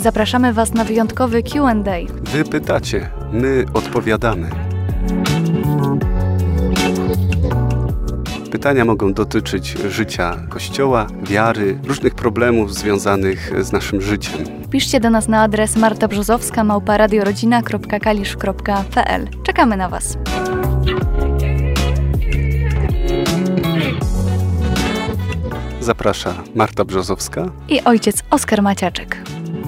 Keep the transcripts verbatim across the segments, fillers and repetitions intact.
Zapraszamy Was na wyjątkowy Q and A. Wy pytacie, my odpowiadamy. Pytania mogą dotyczyć życia Kościoła, wiary, różnych problemów związanych z naszym życiem. Piszcie do nas na adres marta brzozowska małpa radiorodzina kropka kalisz kropka p l. Czekamy na Was. Zaprasza Marta Brzozowska i ojciec Oskar Maciaczek.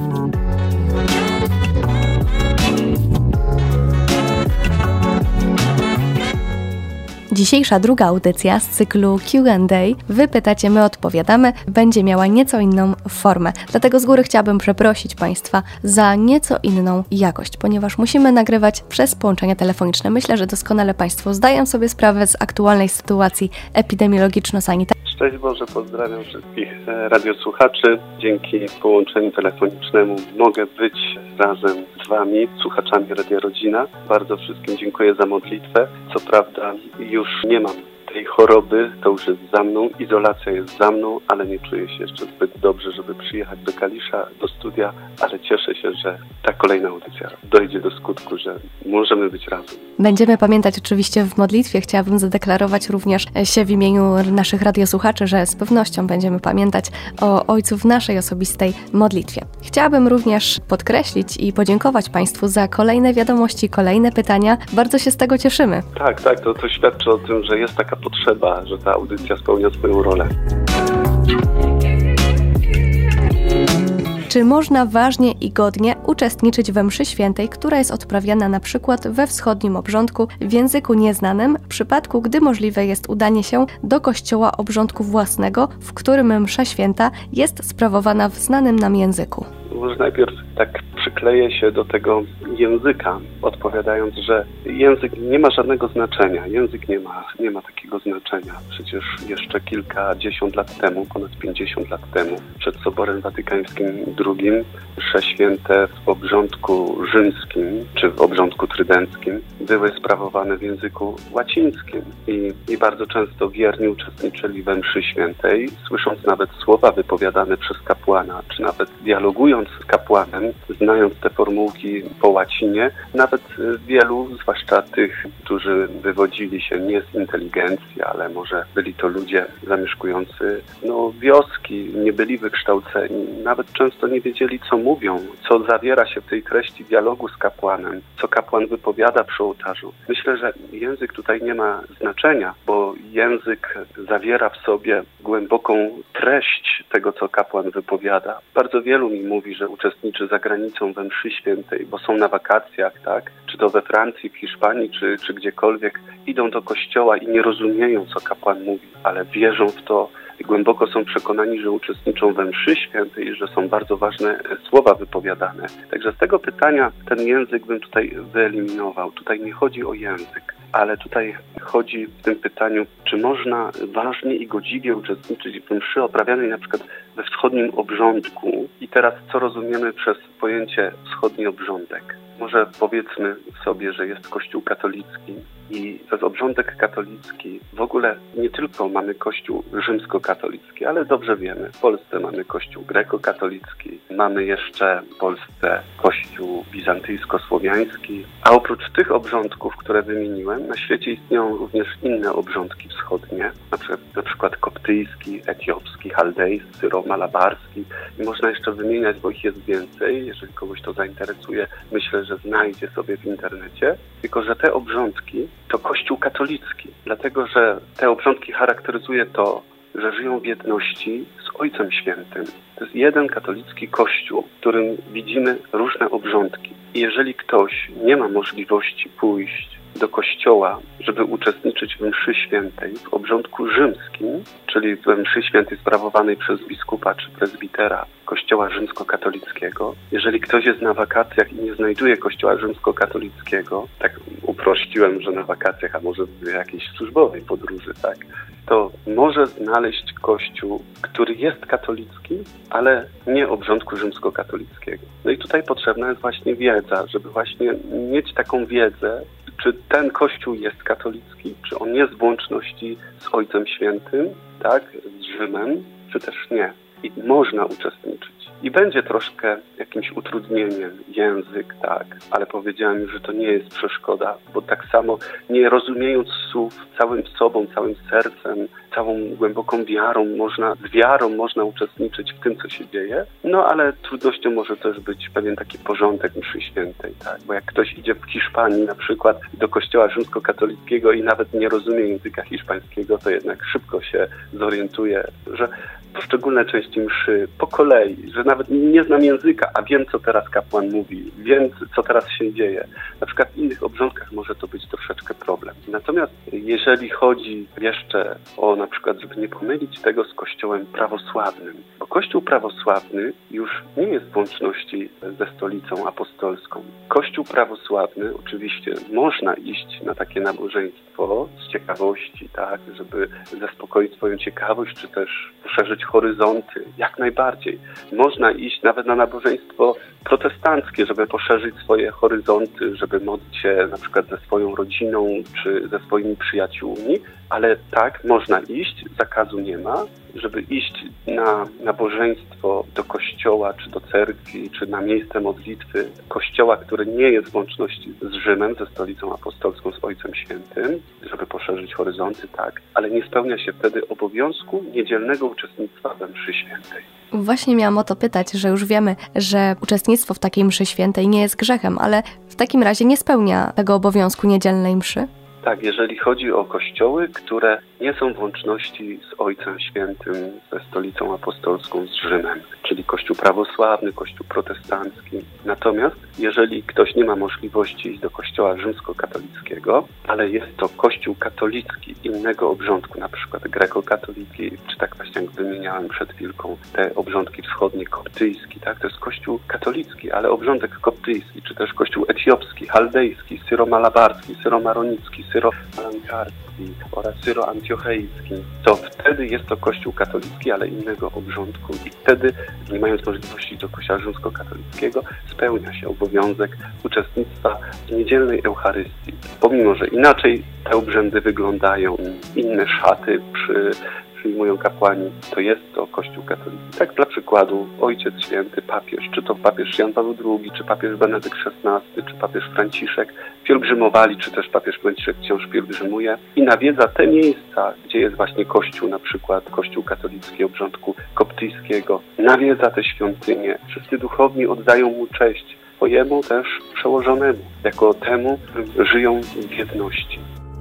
Dzisiejsza druga audycja z cyklu Q and A Wy pytacie, my odpowiadamy będzie miała nieco inną formę. Dlatego z góry chciałabym przeprosić Państwa za nieco inną jakość, ponieważ musimy nagrywać przez połączenia telefoniczne. Myślę, że doskonale Państwo zdają sobie sprawę z aktualnej sytuacji epidemiologiczno-sanitarnej. Cześć Boże, pozdrawiam wszystkich radiosłuchaczy. Dzięki połączeniu telefonicznemu mogę być razem z Wami, słuchaczami Radia Rodzina. Bardzo wszystkim dziękuję za modlitwę. Co prawda już nie mam tej choroby, to już jest za mną, izolacja jest za mną, ale nie czuję się jeszcze zbyt dobrze, żeby przyjechać do Kalisza, do studia, ale cieszę się, że ta kolejna audycja dojdzie do skutku, że możemy być razem. Będziemy pamiętać oczywiście w modlitwie. Chciałabym zadeklarować również się w imieniu naszych radiosłuchaczy, że z pewnością będziemy pamiętać o Ojcu w naszej osobistej modlitwie. Chciałabym również podkreślić i podziękować Państwu za kolejne wiadomości, kolejne pytania. Bardzo się z tego cieszymy. Tak, tak, to, to świadczy o tym, że jest taka potrzeba, że ta audycja spełnia swoją rolę. Czy można ważnie i godnie uczestniczyć we mszy świętej, która jest odprawiana na przykład we wschodnim obrządku w języku nieznanym, w przypadku gdy możliwe jest udanie się do kościoła obrządku własnego, w którym msza święta jest sprawowana w znanym nam języku? Może najpierw tak przykleję się do tego języka, odpowiadając, że język nie ma żadnego znaczenia. Język nie ma, nie ma takiego znaczenia. Przecież jeszcze kilkadziesiąt lat temu, ponad pięćdziesiąt lat temu, przed Soborem Watykańskim drugim, msze święte w obrządku rzymskim, czy w obrządku trydenckim, były sprawowane w języku łacińskim. I, i bardzo często wierni uczestniczyli we mszy świętej, słysząc nawet słowa wypowiadane przez kapłana, czy nawet dialogując z kapłanem, znając te formułki po łacinie, nawet wielu, zwłaszcza tych, którzy wywodzili się nie z inteligencji, ale może byli to ludzie zamieszkujący no, wioski, nie byli wykształceni, nawet często nie wiedzieli, co mówią, co zawiera się w tej treści dialogu z kapłanem, co kapłan wypowiada przy ołtarzu. Myślę, że język tutaj nie ma znaczenia, bo język zawiera w sobie głęboką treść tego, co kapłan wypowiada. Bardzo wielu mi mówi, że uczestniczy za granicą we mszy świętej, bo są na wakacjach, tak? Czy to we Francji, w Hiszpanii, czy, czy gdziekolwiek. Idą do kościoła i nie rozumieją, co kapłan mówi, ale wierzą w to i głęboko są przekonani, że uczestniczą we mszy świętej i że są bardzo ważne słowa wypowiadane. Także z tego pytania ten język bym tutaj wyeliminował. Tutaj nie chodzi o język, ale tutaj chodzi w tym pytaniu, czy można ważnie i godziwie uczestniczyć w mszy oprawianej na przykład we wschodnim obrządku. I teraz co rozumiemy przez pojęcie wschodni obrządek? Może powiedzmy sobie, że jest Kościół katolicki i przez obrządek katolicki w ogóle nie tylko mamy Kościół rzymskokatolicki, ale dobrze wiemy, w Polsce mamy Kościół grekokatolicki, mamy jeszcze w Polsce Kościół bizantyjsko-słowiański, a oprócz tych obrządków, które wymieniłem, na świecie istnieją również inne obrządki wschodnie, na przykład, na przykład koptyjski, etiopski, chaldejski, romalabarski i można jeszcze wymieniać, bo ich jest więcej, jeżeli kogoś to zainteresuje, myślę, że znajdzie sobie w internecie, tylko że te obrządki to Kościół katolicki, dlatego że te obrządki charakteryzuje to, że żyją w jedności z Ojcem Świętym. To jest jeden katolicki Kościół, w którym widzimy różne obrządki. I jeżeli ktoś nie ma możliwości pójść do kościoła, żeby uczestniczyć w mszy świętej w obrządku rzymskim, czyli w mszy świętej sprawowanej przez biskupa czy prezbitera kościoła rzymskokatolickiego. Jeżeli ktoś jest na wakacjach i nie znajduje kościoła rzymskokatolickiego, tak uprościłem, że na wakacjach, a może w jakiejś służbowej podróży, tak, to może znaleźć kościół, który jest katolicki, ale nie obrządku rzymskokatolickiego. No i tutaj potrzebna jest właśnie wiedza, żeby właśnie mieć taką wiedzę, czy ten Kościół jest katolicki, czy on jest w łączności z Ojcem Świętym, tak, z Rzymem, czy też nie. I można uczestniczyć. I będzie troszkę jakimś utrudnieniem język, tak, ale powiedziałem już, że to nie jest przeszkoda, bo tak samo nie rozumiejąc słów całym sobą, całym sercem, całą głęboką wiarą, można, z wiarą można uczestniczyć w tym, co się dzieje, no ale trudnością może też być pewien taki porządek mszy świętej, tak, bo jak ktoś idzie w Hiszpanii na przykład do kościoła rzymskokatolickiego i nawet nie rozumie języka hiszpańskiego, to jednak szybko się zorientuje, że poszczególne części mszy po kolei, że nawet nie znam języka, a wiem, co teraz kapłan mówi, wiem, co teraz się dzieje. Na przykład w innych obrządkach może to być troszeczkę problem. Natomiast jeżeli chodzi jeszcze o na przykład, żeby nie pomylić tego z kościołem prawosławnym, bo kościół prawosławny już nie jest w łączności ze stolicą apostolską. Kościół prawosławny oczywiście można iść na takie nabożeństwo z ciekawości, tak, żeby zaspokoić swoją ciekawość, czy też poszerzyć horyzonty, jak najbardziej. Można iść nawet na nabożeństwo protestanckie, żeby poszerzyć swoje horyzonty, żeby modlić się na przykład ze swoją rodziną, czy ze swoimi przyjaciółmi, ale tak, można iść, zakazu nie ma, żeby iść na nabożeństwo do kościoła, czy do cerkwi, czy na miejsce modlitwy kościoła, który nie jest w łączności z Rzymem, ze stolicą apostolską, z Ojcem Świętym, żeby poszerzyć horyzonty, tak, ale nie spełnia się wtedy obowiązku niedzielnego uczestnictwa we mszy świętej. Właśnie miałam o to pytać, że już wiemy, że uczestnictwo w takiej mszy świętej nie jest grzechem, ale w takim razie nie spełnia tego obowiązku niedzielnej mszy? Tak, jeżeli chodzi o kościoły, które nie są w łączności z Ojcem Świętym, ze stolicą apostolską, z Rzymem, czyli Kościół prawosławny, Kościół protestancki. Natomiast jeżeli ktoś nie ma możliwości iść do kościoła rzymskokatolickiego, ale jest to kościół katolicki innego obrządku, na przykład grekokatolicki, czy tak właśnie jak wymieniałem przed chwilką, te obrządki wschodnie, koptyjski, tak? To jest kościół katolicki, ale obrządek koptyjski, czy też kościół etiopski, chaldejski, syromalabarski, syromaronicki, syromalankarski oraz syroantiocheicki, to wtedy jest to kościół katolicki, ale innego obrządku i wtedy, nie mając możliwości do kościoła rzymskokatolickiego, spełnia się obowiązek uczestnictwa w niedzielnej Eucharystii. Pomimo, że inaczej te obrzędy wyglądają, inne szaty przy przyjmują kapłani, to jest to Kościół katolicki. Tak dla przykładu Ojciec Święty, papież, czy to papież Jan Paweł drugi, czy papież Benedykt szesnasty, czy papież Franciszek pielgrzymowali, czy też papież Franciszek wciąż pielgrzymuje i nawiedza te miejsca, gdzie jest właśnie Kościół, na przykład Kościół katolicki obrządku koptyjskiego. Nawiedza te świątynie. Wszyscy duchowni oddają mu cześć, swojemu też przełożonemu, jako temu, którym żyją w jedności.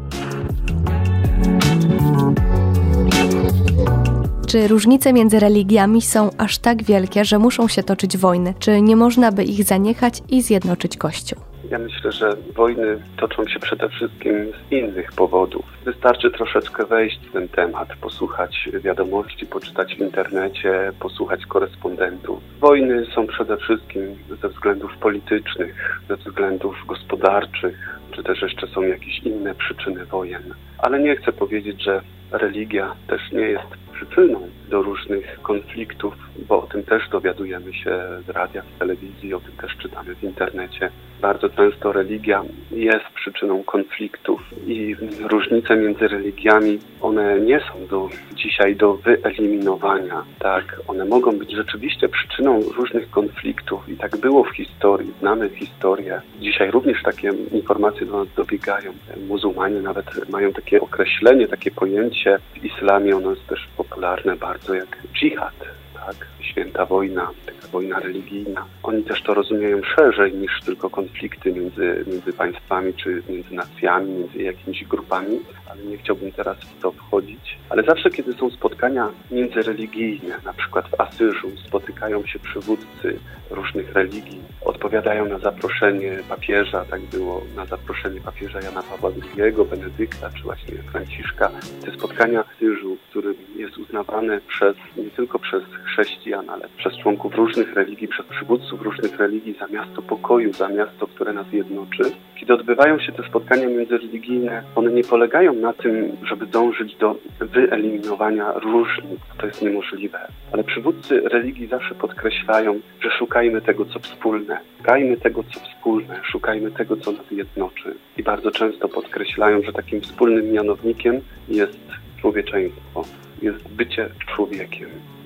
Czy różnice między religiami są aż tak wielkie, że muszą się toczyć wojny? Czy nie można by ich zaniechać i zjednoczyć Kościół? Ja myślę, że wojny toczą się przede wszystkim z innych powodów. Wystarczy troszeczkę wejść w ten temat, posłuchać wiadomości, poczytać w internecie, posłuchać korespondentów. Wojny są przede wszystkim ze względów politycznych, ze względów gospodarczych, czy też jeszcze są jakieś inne przyczyny wojen. Ale nie chcę powiedzieć, że religia też nie jest przyczyną do różnych konfliktów, bo o tym też dowiadujemy się z radia, z telewizji, o tym też czytamy w internecie. Bardzo często religia jest przyczyną konfliktów i różnice między religiami, one nie są do, dzisiaj do wyeliminowania. Tak, one mogą być rzeczywiście przyczyną różnych konfliktów i tak było w historii, znamy historię. Dzisiaj również takie informacje do nas dobiegają. Muzułmanie nawet mają takie określenie, takie pojęcie w islamie, ono jest też popularne bardzo jak dżihad, tak? Święta wojna, taka wojna religijna. Oni też to rozumieją szerzej niż tylko konflikty między, między państwami, czy między nacjami, między jakimiś grupami, ale nie chciałbym teraz w to wchodzić. Ale zawsze, kiedy są spotkania międzyreligijne, na przykład w Asyżu, spotykają się przywódcy różnych religii, odpowiadają na zaproszenie papieża, tak było na zaproszenie papieża Jana Pawła drugiego, Benedykta, czy właśnie Franciszka. Te spotkania w Asyżu, który jest uznawane przez, nie tylko przez chrześcijan, ale przez członków różnych religii, przez przywódców różnych religii za miasto pokoju, za miasto, które nas jednoczy. Kiedy odbywają się te spotkania międzyreligijne, one nie polegają na tym, żeby dążyć do wyeliminowania różnic. To jest niemożliwe. Ale przywódcy religii zawsze podkreślają, że szukajmy tego, co wspólne. Szukajmy tego, co wspólne. Szukajmy tego, co nas jednoczy. I bardzo często podkreślają, że takim wspólnym mianownikiem jest człowieczeństwo. Jest bycie człowiekiem.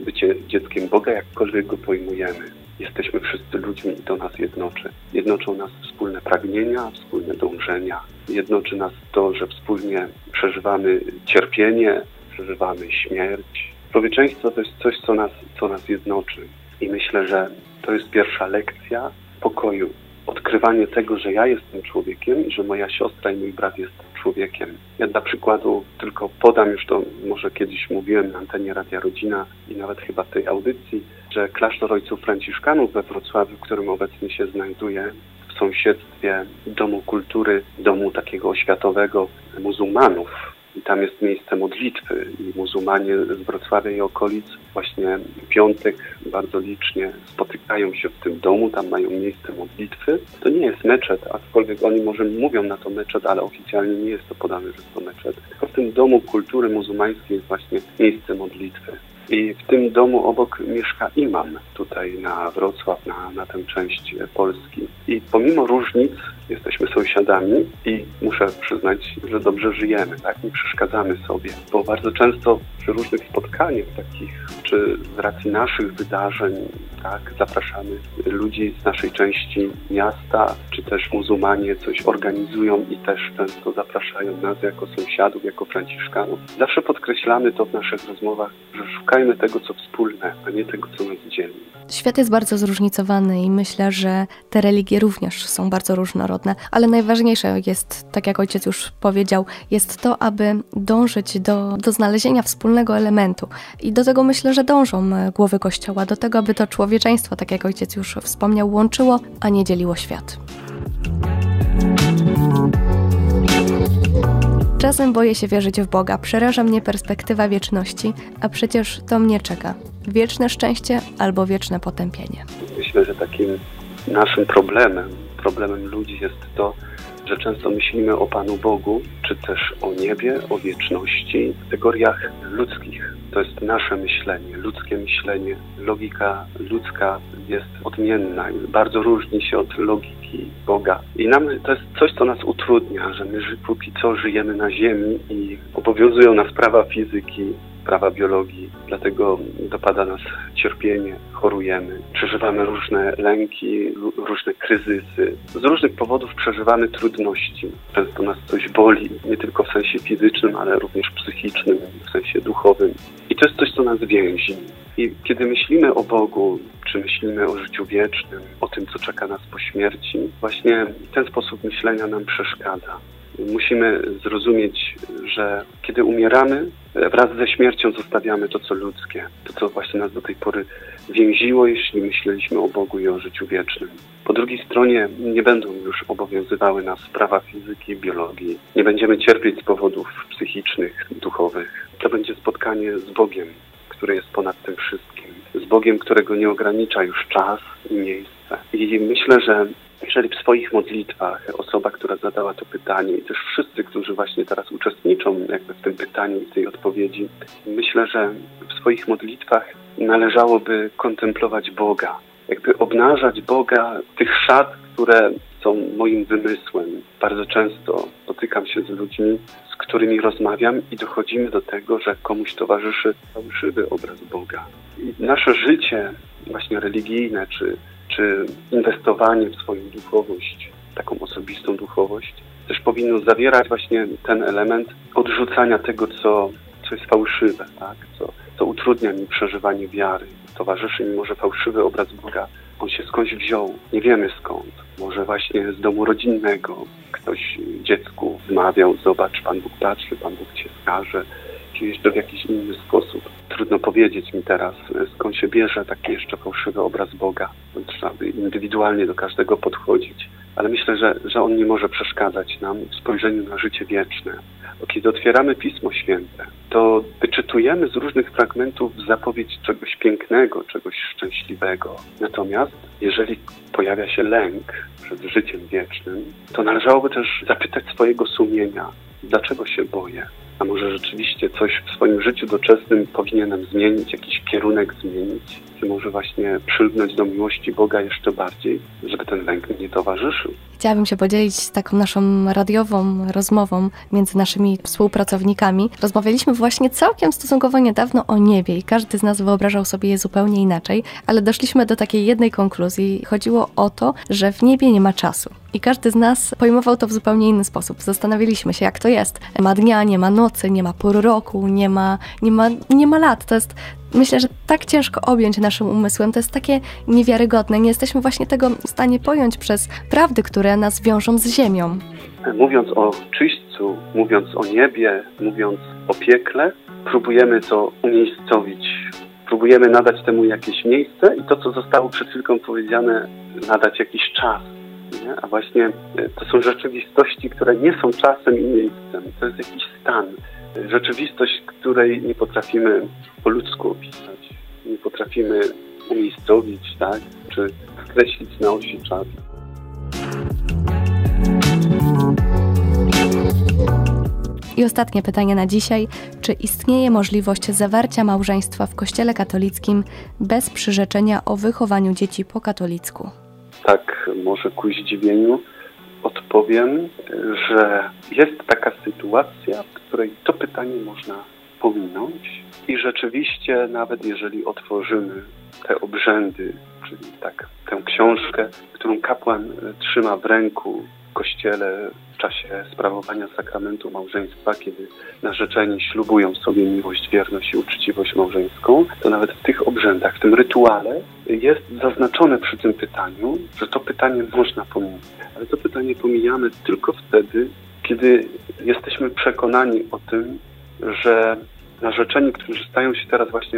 bycie dzieckiem Boga, jakkolwiek go pojmujemy. Jesteśmy wszyscy ludźmi i to nas jednoczy. Jednoczą nas wspólne pragnienia, wspólne dążenia. Jednoczy nas to, że wspólnie przeżywamy cierpienie, przeżywamy śmierć. Człowieczeństwo to jest coś, co nas, co nas jednoczy. I myślę, że to jest pierwsza lekcja pokoju. Odkrywanie tego, że ja jestem człowiekiem i że moja siostra i mój brat jest człowiekiem. Ja dla przykładu tylko podam, już to może kiedyś mówiłem na antenie Radia Rodzina i nawet chyba w tej audycji, że klasztor ojców franciszkanów we Wrocławiu, w którym obecnie się znajduję, w sąsiedztwie Domu Kultury, domu takiego oświatowego muzułmanów. I tam jest miejsce modlitwy i muzułmanie z Wrocławia i okolic właśnie w piątek bardzo licznie spotykają się w tym domu, tam mają miejsce modlitwy. To nie jest meczet, aczkolwiek oni może mówią na to meczet, ale oficjalnie nie jest to podane, że jest to meczet. Tylko w tym Domu Kultury Muzułmańskiej jest właśnie miejsce modlitwy. I w tym domu obok mieszka imam tutaj na Wrocław, na, na tę część Polski. I pomimo różnic jesteśmy sąsiadami i muszę przyznać, że dobrze żyjemy, tak? Nie przeszkadzamy sobie, bo bardzo często przy różnych spotkaniach takich, czy z racji naszych wydarzeń, tak, zapraszamy ludzi z naszej części miasta, czy też muzułmanie coś organizują i też często zapraszają nas jako sąsiadów, jako franciszkanów. Zawsze podkreślamy to w naszych rozmowach, że szukajmy tego, co wspólne, a nie tego, co nas dzieli. Świat jest bardzo zróżnicowany i myślę, że te religie również są bardzo różnorodne, ale najważniejsze jest, tak jak ojciec już powiedział, jest to, aby dążyć do, do znalezienia wspólnego elementu. I do tego myślę, że dążą głowy Kościoła, do tego, aby to człowieczeństwo, tak jak ojciec już wspomniał, łączyło, a nie dzieliło świat. Czasem boję się wierzyć w Boga, przeraża mnie perspektywa wieczności, a przecież to mnie czeka. Wieczne szczęście albo wieczne potępienie. Myślę, że takim naszym problemem, problemem ludzi jest to, że często myślimy o Panu Bogu, czy też o niebie, o wieczności w kategoriach ludzkich. To jest nasze myślenie, ludzkie myślenie. Logika ludzka jest odmienna i bardzo różni się od logiki Boga. I nam to jest coś, co nas utrudnia, że my póki co żyjemy na ziemi i obowiązują nas prawa fizyki, prawa biologii, dlatego dopada nas cierpienie, chorujemy, przeżywamy różne lęki, różne kryzysy. Z różnych powodów przeżywamy trudności. Często nas coś boli, nie tylko w sensie fizycznym, ale również psychicznym, w sensie duchowym. I to jest coś, co nas więzi. I kiedy myślimy o Bogu, czy myślimy o życiu wiecznym, o tym, co czeka nas po śmierci, właśnie ten sposób myślenia nam przeszkadza. Musimy zrozumieć, że kiedy umieramy, wraz ze śmiercią zostawiamy to, co ludzkie, to, co właśnie nas do tej pory więziło, jeśli myśleliśmy o Bogu i o życiu wiecznym. Po drugiej stronie nie będą już obowiązywały nas prawa fizyki, biologii. Nie będziemy cierpieć z powodów psychicznych, duchowych. To będzie spotkanie z Bogiem, który jest ponad tym wszystkim. Z Bogiem, którego nie ogranicza już czas i miejsce. I myślę, że jeżeli w swoich modlitwach osoba, która zadała to pytanie i też wszyscy, którzy właśnie teraz uczestniczą jakby w tym pytaniu i w tej odpowiedzi, myślę, że w swoich modlitwach należałoby kontemplować Boga, jakby obnażać Boga tych szat, które są moim wymysłem. Bardzo często spotykam się z ludźmi, z którymi rozmawiam i dochodzimy do tego, że komuś towarzyszy fałszywy obraz Boga. I nasze życie właśnie religijne, czy czy inwestowanie w swoją duchowość, taką osobistą duchowość, też powinno zawierać właśnie ten element odrzucania tego, co, co jest fałszywe, tak? co, co utrudnia mi przeżywanie wiary. Towarzyszy mi może fałszywy obraz Boga, on się skądś wziął, nie wiemy skąd. Może właśnie z domu rodzinnego ktoś dziecku wmawiał, zobacz, Pan Bóg patrzy, Pan Bóg cię skaże, czy jeszcze w jakiś inny sposób. Trudno powiedzieć mi teraz, skąd się bierze taki jeszcze fałszywy obraz Boga. Trzeba by indywidualnie do każdego podchodzić. Ale myślę, że, że on nie może przeszkadzać nam w spojrzeniu na życie wieczne. Bo kiedy otwieramy Pismo Święte, to wyczytujemy z różnych fragmentów zapowiedź czegoś pięknego, czegoś szczęśliwego. Natomiast jeżeli pojawia się lęk przed życiem wiecznym, to należałoby też zapytać swojego sumienia, dlaczego się boję? A może rzeczywiście coś w swoim życiu doczesnym powinienem zmienić, jakiś kierunek zmienić, taki może właśnie przylgnąć do miłości Boga jeszcze bardziej, żeby ten lęk nie towarzyszył. Chciałabym się podzielić taką naszą radiową rozmową między naszymi współpracownikami. Rozmawialiśmy właśnie całkiem stosunkowo niedawno o niebie i każdy z nas wyobrażał sobie je zupełnie inaczej, ale doszliśmy do takiej jednej konkluzji. Chodziło o to, że w niebie nie ma czasu. I każdy z nas pojmował to w zupełnie inny sposób. Zastanawialiśmy się, jak to jest. Nie ma dnia, nie ma nocy, nie ma pór roku, nie ma, nie ma, nie ma lat. To jest, myślę, że tak ciężko objąć naszym umysłem. To jest takie niewiarygodne. Nie jesteśmy właśnie tego w stanie pojąć przez prawdy, które nas wiążą z ziemią. Mówiąc o czyśćcu, mówiąc o niebie, mówiąc o piekle, próbujemy to umiejscowić. Próbujemy nadać temu jakieś miejsce i to, co zostało przed chwilką powiedziane, nadać jakiś czas. Nie? A właśnie to są rzeczywistości, które nie są czasem i miejscem. To jest jakiś stan. Rzeczywistość, której nie potrafimy po ludzku opisać. Nie potrafimy umiejscowić, tak? Czy skreślić na osi czasu. I ostatnie pytanie na dzisiaj. Czy istnieje możliwość zawarcia małżeństwa w Kościele katolickim bez przyrzeczenia o wychowaniu dzieci po katolicku? Tak, może ku zdziwieniu odpowiem, że jest taka sytuacja, w której to pytanie można pominąć i rzeczywiście nawet jeżeli otworzymy te obrzędy, czyli tak tę książkę, którą kapłan trzyma w ręku w kościele w czasie sprawowania sakramentu małżeństwa, kiedy narzeczeni ślubują sobie miłość, wierność i uczciwość małżeńską, to nawet w tych obrzędach, w tym rytuale jest zaznaczone przy tym pytaniu, że to pytanie można pominąć. Ale to pytanie pomijamy tylko wtedy, kiedy jesteśmy przekonani o tym, że narzeczeni, którzy stają się teraz właśnie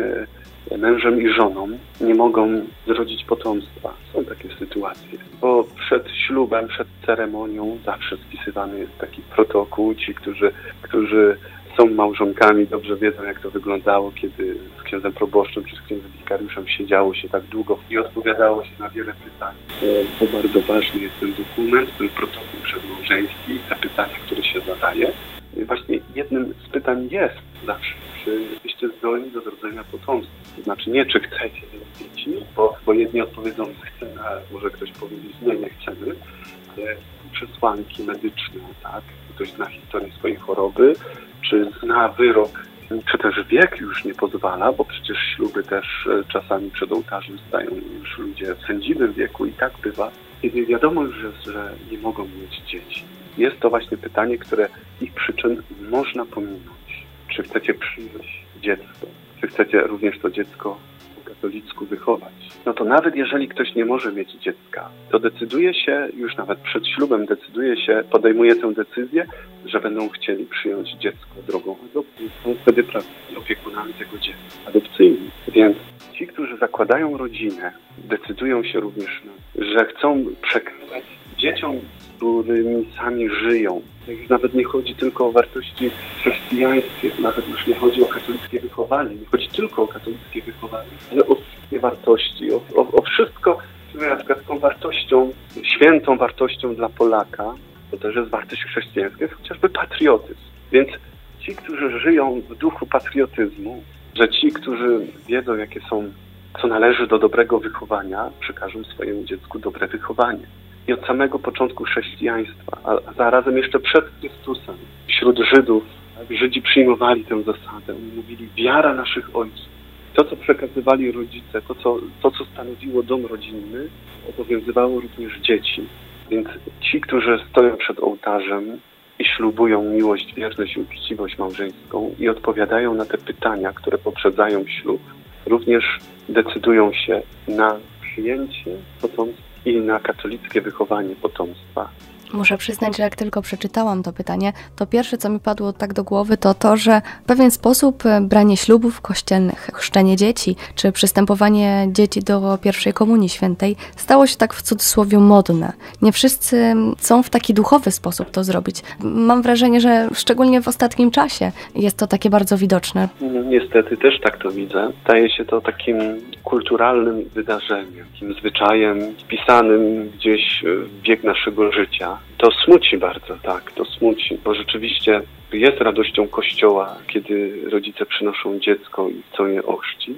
mężem i żoną, nie mogą zrodzić potomstwa. Są takie sytuacje, bo przed ślubem, przed ceremonią zawsze spisywany jest taki protokół. Ci, którzy, którzy są małżonkami, dobrze wiedzą, jak to wyglądało, kiedy z księdzem proboszczem czy z księdzem wikariuszem siedziało się tak długo i odpowiadało się na wiele pytań. To bardzo ważny jest ten dokument, ten protokół przedmałżeński i te pytania, które się zadaje. Właśnie jednym z pytań jest zawsze, czy jesteście zdolni do zrodzenia potomstwa. To znaczy nie, czy chcecie dzieci, bo, bo jedni odpowiedzą, chcemy, a może ktoś powiedzieć, nie, nie chcemy, ale przesłanki medyczne, tak? Ktoś zna historię swojej choroby, czy zna wyrok, czy też wiek już nie pozwala, bo przecież śluby też czasami przed ołtarzem stają już ludzie w sędziwym wieku i tak bywa, kiedy wiadomo już jest, że nie mogą mieć dzieci. Jest to właśnie pytanie, które ich przyczyn można pominąć. Czy chcecie przyjąć dziecko? Czy chcecie również to dziecko po katolicku wychować? No to nawet jeżeli ktoś nie może mieć dziecka, to decyduje się, już nawet przed ślubem decyduje się, podejmuje tę decyzję, że będą chcieli przyjąć dziecko drogą adopcji. Są wtedy prawdziwymi opiekunami tego dziecka adopcyjnym. Więc ci, którzy zakładają rodzinę, decydują się również na, że chcą przekazać dzieciom, z którymi sami żyją. Już nawet nie chodzi tylko o wartości chrześcijańskie, nawet już nie chodzi o katolickie wychowanie, nie chodzi tylko o katolickie wychowanie, ale o wszystkie wartości, o, o, o wszystko, co jest na przykład tą wartością, świętą wartością dla Polaka, to też jest wartość chrześcijańska, jest chociażby patriotyzm. Więc ci, którzy żyją w duchu patriotyzmu, że ci, którzy wiedzą, jakie są, co należy do dobrego wychowania, przekażą swojemu dziecku dobre wychowanie. I od samego początku chrześcijaństwa, a zarazem jeszcze przed Chrystusem, wśród Żydów, tak, Żydzi przyjmowali tę zasadę. Mówili, wiara naszych ojców. To, co przekazywali rodzice, to co, to, co stanowiło dom rodzinny, obowiązywało również dzieci. Więc ci, którzy stoją przed ołtarzem i ślubują miłość, wierność i uczciwość małżeńską i odpowiadają na te pytania, które poprzedzają ślub, również decydują się na przyjęcie potomstwa i na katolickie wychowanie potomstwa. Muszę przyznać, że jak tylko przeczytałam to pytanie, to pierwsze, co mi padło tak do głowy, to to, że w pewien sposób branie ślubów kościelnych, chrzczenie dzieci, czy przystępowanie dzieci do pierwszej komunii świętej stało się tak w cudzysłowie modne. Nie wszyscy chcą w taki duchowy sposób to zrobić. Mam wrażenie, że szczególnie w ostatnim czasie jest to takie bardzo widoczne. Niestety też tak to widzę. Staje się to takim kulturalnym wydarzeniem, takim zwyczajem wpisanym gdzieś w bieg naszego życia. To smuci bardzo, tak, to smuci, bo rzeczywiście jest radością Kościoła, kiedy rodzice przynoszą dziecko i chcą je ochrzcić.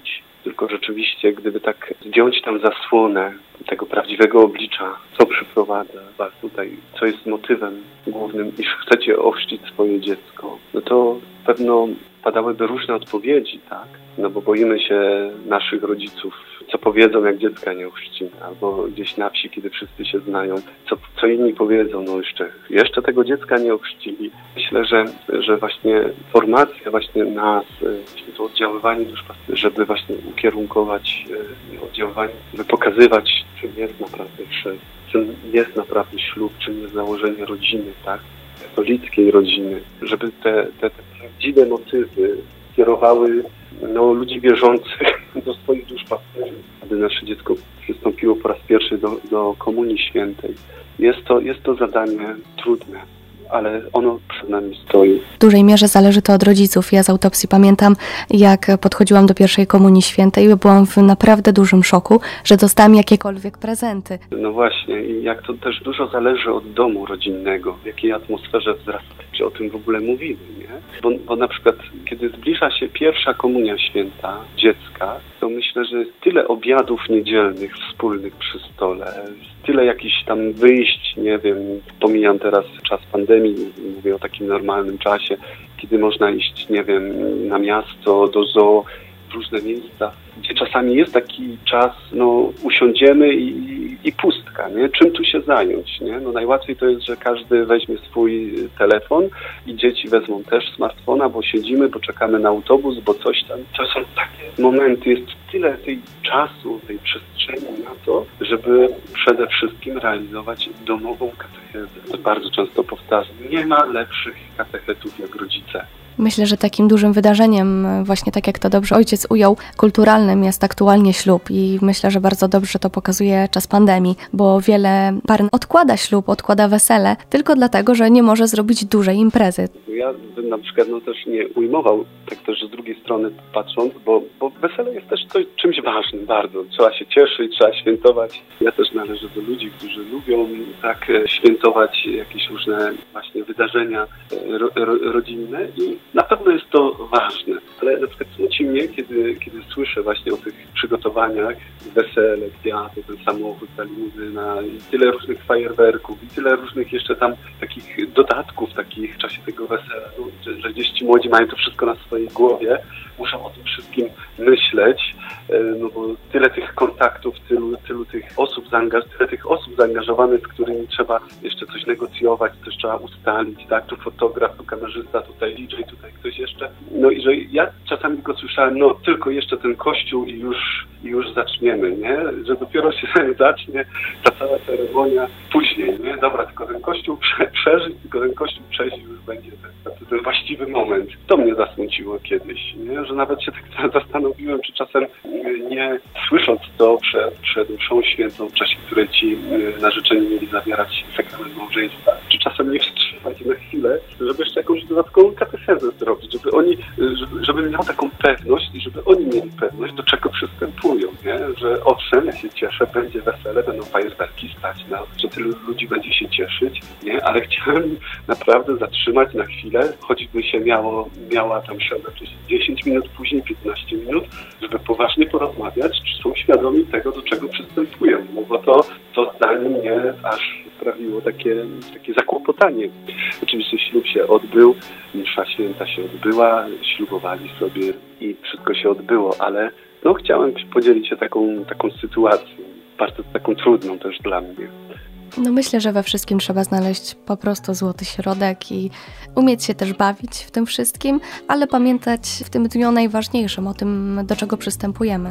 tylko rzeczywiście, gdyby tak zdjąć tam zasłonę tego prawdziwego oblicza, co przyprowadza was tutaj, co jest motywem głównym, iż chcecie ochrzcić swoje dziecko, no to pewno padałyby różne odpowiedzi, tak? No bo boimy się naszych rodziców, co powiedzą, jak dziecka nie ochrzcimy, albo gdzieś na wsi, kiedy wszyscy się znają, co, co inni powiedzą, no jeszcze, jeszcze tego dziecka nie ochrzcili. Myślę, że, że właśnie formacja właśnie nas, właśnie to oddziaływanie duszpasterstwa, żeby właśnie ukierunkować oddziaływanie, żeby pokazywać, czym jest naprawdę chrzest, czym jest naprawdę ślub, czym jest założenie rodziny, tak? Katolickiej rodziny, żeby te, te, te prawdziwe motywy kierowały no, ludzi wierzących do swoich duszpasterzy, aby nasze dziecko przystąpiło po raz pierwszy do, do Komunii Świętej. Jest to, jest to zadanie trudne, ale ono przed nami stoi. W dużej mierze zależy to od rodziców. Ja z autopsji pamiętam, jak podchodziłam do pierwszej Komunii Świętej i byłam w naprawdę dużym szoku, że dostałam jakiekolwiek prezenty. No właśnie i jak to też dużo zależy od domu rodzinnego, w jakiej atmosferze wzrasta, czy o tym w ogóle mówimy, nie? Bo, bo na przykład, kiedy zbliża się pierwsza Komunia Święta dziecka, to myślę, że jest tyle obiadów niedzielnych wspólnych przy stole, tyle jakichś tam wyjść, nie wiem, pomijam teraz czas pandemii, mówię o takim normalnym czasie, kiedy można iść, nie wiem, na miasto, do zoo, w różne miejsca, gdzie czasami jest taki czas, no usiądziemy i, i pustka, nie? Czym tu się zająć, nie? No najłatwiej to jest, że każdy weźmie swój telefon i dzieci wezmą też smartfona, bo siedzimy, bo czekamy na autobus, bo coś tam. To są takie momenty, jest tyle tej czasu, tej przestrzeni na to, żeby przede wszystkim realizować domową katechezę. To bardzo często powtarzam. Nie ma lepszych katechetów jak rodzice. Myślę, że takim dużym wydarzeniem, właśnie tak jak to dobrze ojciec ujął, kulturalnym jest aktualnie ślub i myślę, że bardzo dobrze to pokazuje czas pandemii, bo wiele par odkłada ślub, odkłada wesele tylko dlatego, że nie może zrobić dużej imprezy. Ja bym na przykład no, też nie ujmował, tak też z drugiej strony patrząc, bo, bo wesele jest też coś, czymś ważnym bardzo. Trzeba się cieszyć, trzeba świętować. Ja też należę do ludzi, którzy lubią tak świętować jakieś różne właśnie wydarzenia ro, ro, rodzinne i na pewno jest to ważne, ale na przykład smuci mnie, kiedy, kiedy słyszę właśnie o tych przygotowaniach, wesele, kwiaty, ten samochód, ta limuzyna i tyle różnych fajerwerków i tyle różnych jeszcze tam takich dodatków takich w czasie tego wesela, no, że, że gdzieś ci młodzi mają to wszystko na swojej głowie, muszą o tym wszystkim myśleć, no bo tyle tych kontaktów, tylu, tylu tych osób zaangaż- tyle tych osób zaangażowanych, z którymi trzeba jeszcze coś negocjować, coś trzeba ustalić, tak, tu fotograf, tu kamerzysta, tutaj D J, tutaj ktoś jeszcze. No i że ja czasami tylko słyszałem, no tylko jeszcze ten kościół i już, i już zaczniemy, nie? Że dopiero się zacznie ta cała ceremonia później, nie? Dobra, tylko ten kościół prze- przeżyć, tylko ten kościół przejść już będzie ten, ten właściwy moment. To mnie zasmuciło kiedyś, nie? Że nawet się tak zastanowiłem, czy czasem nie słysząc to przed, przed mszą świętą, w czasie której ci narzeczeni mieli zawierać sakrament małżeństwa, czy czasem nie wstrzymać na chwilę, żeby jeszcze jakąś dodatkową katechezę zrobić, żeby oni, żeby, żeby miał taką pewność i żeby oni mieli pewność, do czego przystępują, nie? Że owszem, ja się cieszę, będzie wesele, będą fajerwerki stać, na, że tylu ludzi będzie się cieszyć, nie? Ale chciałem naprawdę zatrzymać na chwilę, choćby się miało, miała tam msza dziesięć minut później, piętnaście minut, żeby poważnie porozmawiać, czy są świadomi tego, do czego przystępują, no bo to, to zdanie mnie aż sprawiło takie, takie zakłopotanie. Oczywiście ślub się odbył, msza święta się odbyła, ślubowali sobie i wszystko się odbyło, ale no chciałem podzielić się taką, taką sytuacją, bardzo taką trudną też dla mnie. No myślę, że we wszystkim trzeba znaleźć po prostu złoty środek i umieć się też bawić w tym wszystkim, ale pamiętać w tym dniu o najważniejszym, o tym, do czego przystępujemy.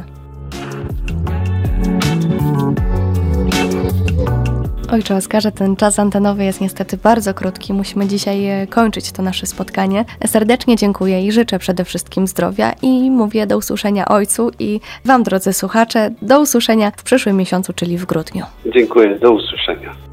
Ojcze Oskarze, ten czas antenowy jest niestety bardzo krótki. Musimy dzisiaj kończyć to nasze spotkanie. Serdecznie dziękuję i życzę przede wszystkim zdrowia i mówię do usłyszenia Ojcu i Wam, drodzy słuchacze, do usłyszenia w przyszłym miesiącu, czyli w grudniu. Dziękuję, do usłyszenia.